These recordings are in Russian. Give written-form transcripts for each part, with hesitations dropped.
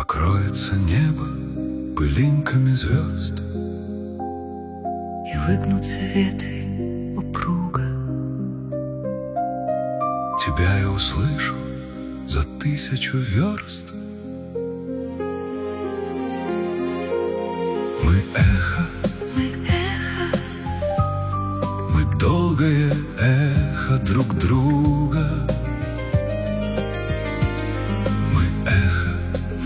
покроется небо пылинками звезд, и выгнутся ветви упруго. тебя я услышу за 1000 верст. Мы эхо, мы долгое эхо друг друга. Мы эхо,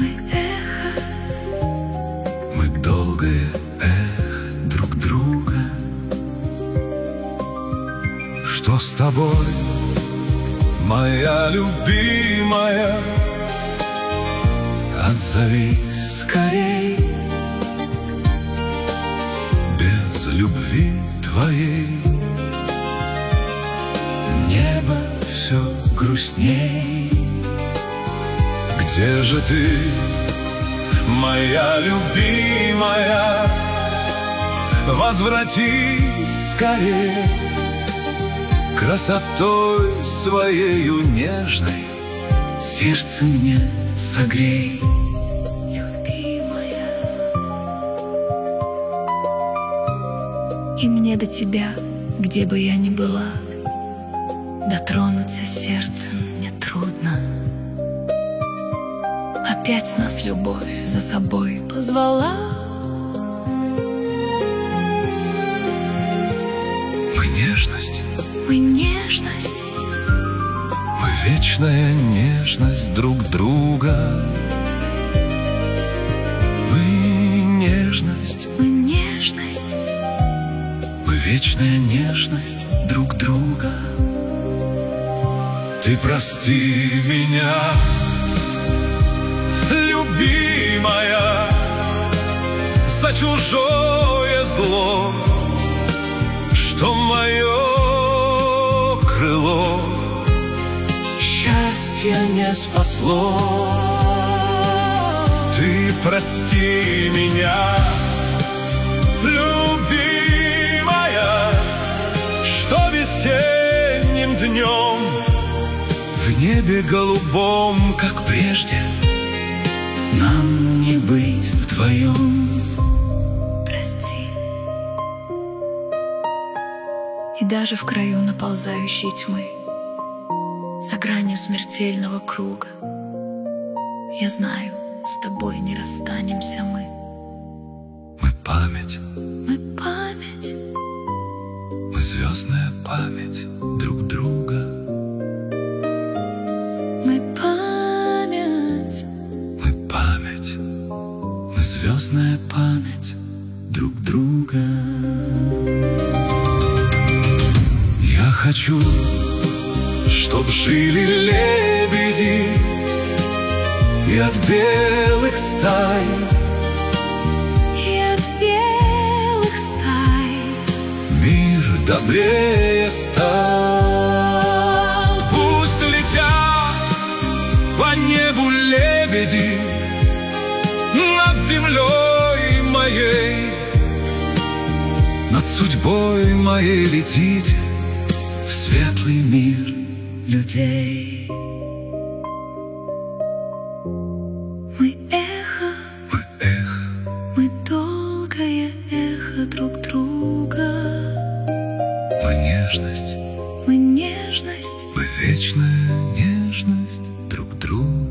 мы долгое эхо друг друга. Что с тобой, моя любимая? Отзовись скорей. Без любви твоей небо все грустней. Где же ты, моя любимая? Возвратись скорей. Красотой своею нежной сердце мне согрей. Любимая, и мне до тебя, где бы я ни была, дотронуться сердцем мне трудно. Опять нас любовь за собой позвала. Мы нежность, Мы нежность, мы вечная нежность друг друга. Мы нежность, мы нежность, мы вечная нежность друг друга. Ты прости меня, любимая, за чужое зло, что мое крыло счастья не спасло. Ты прости меня, любимая, что весенним днем в небе голубом, как прежде, нам не быть вдвоем. прости. И даже в краю наползающей тьмы, за гранью смертельного круга, я знаю, с тобой не расстанемся мы. Мы память, Мы память, мы звездная память друг друга. мы память, Мы память, мы звездная память друг друга. Я хочу, чтоб жили лебеди и от белых стай, и от белых стай мир добрее стал. Пусть летят по небу лебеди над землей моей, над судьбой моей летите в светлый мир людей. Мы эхо, мы долгое эхо друг друга. Мы нежность, Мы нежность, мы вечная нежность друг друга.